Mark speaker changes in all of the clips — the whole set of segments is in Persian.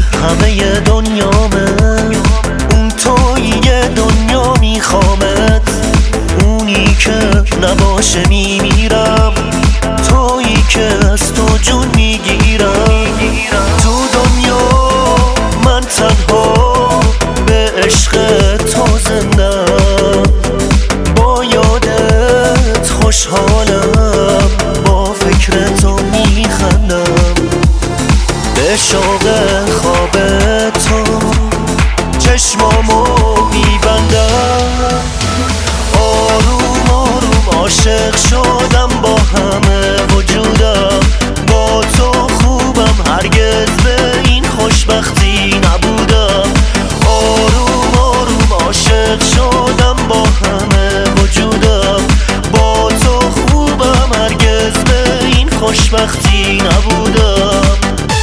Speaker 1: همه دنیامه، اون توی دنیا میخوامت، اونی که نباشه میمیرم، تویی که از تو جون میگیرم. تو دنیا من تنها به عشق تو زندم، با یادت خوشحالم، با فکر تو میخندم، به شوق خواب تو چشمامو میبندم. آروم آروم عاشق شدم با همه وجودم، با تو خوبم، هرگز به این خوشبختی نبودم. آروم آروم عاشق شدم با همه وجودم، با تو خوبم، هرگز به این خوشبختی نبودم.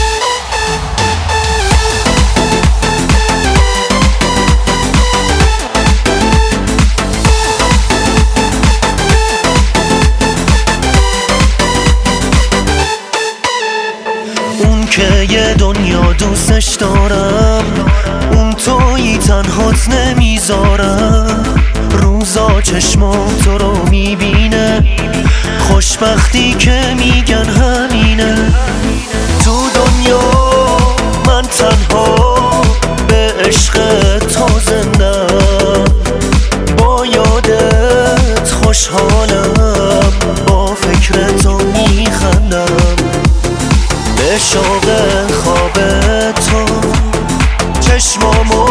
Speaker 1: که یه دنیا دوستش دارم، اون تویی تنهات نمیذارم. روزا چشمام تو رو میبینه، خوشبختی که میگن همینه. تو دنیا من تنها به عشق تو زندم، با یادت خوشحالم، با فکر تو میخندم، به شوق خواب تو چشمامو